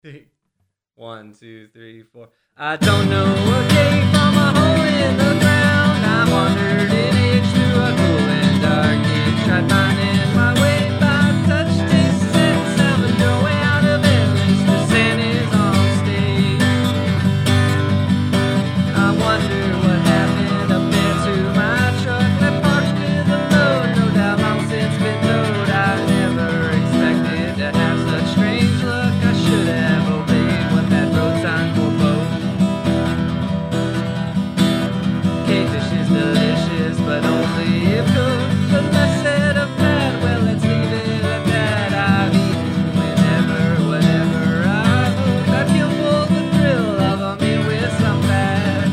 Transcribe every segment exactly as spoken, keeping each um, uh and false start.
One, two, three, four. I don't know a cave from a hole in the ground. I wandered in age through a cool and dark age. Tried finding my way by touch, taste, and sound, but no way out of it. The sand is on stage. I wonder what happened up there to my truck. Left parked with a load, no doubt long since been towed. I never expected to have such strange luck. I should have obeyed what that road sign forebode. Cavefish is delicious, but only if cooked. The less said of that, well, let's leave it at that. I've eaten whenever, whatever I hooked. I'd kill for the thrill of a meal with some fat.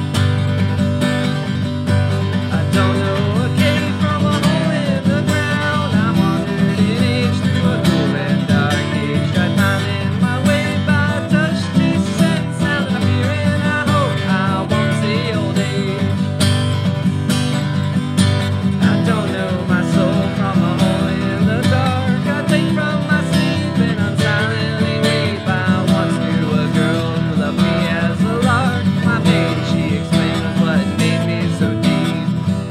I don't know a cave from a hole in the ground. I wandered in age through a cool and dark age. Tried finding my way by touch, taste, and sound. And I'm here and I hope I won't see old age. I don't know my soul from a hole in the dark. I take from my sleep and unsilently weep. I once knew a girl who loved me as a lark. My maid, she explained, was what made me so deep.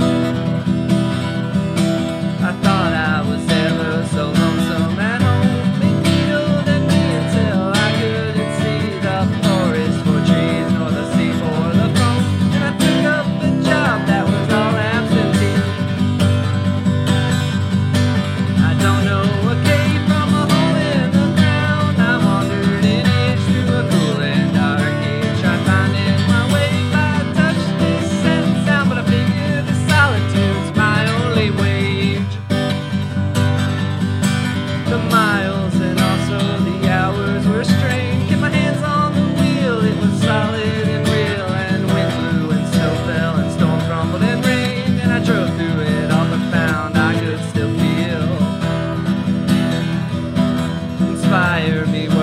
I thought I was ever so lonesome at home. It needled at me until I couldn't see the forest for trees nor the sea for the foam. And I took up a job that was all absentee. I don't know a cave from a hole in the ground. I wandered in age through a cool and dark age. Tried finding my way by touch, taste, and sound, but I figured the solitude's my only wage. The miles and also the hours were strange. Kept my hands on the wheel, it was solid and real. And wind blew and snow fell and storms rumbled and rained. And I drove through it all but found I could still feel. Inspire me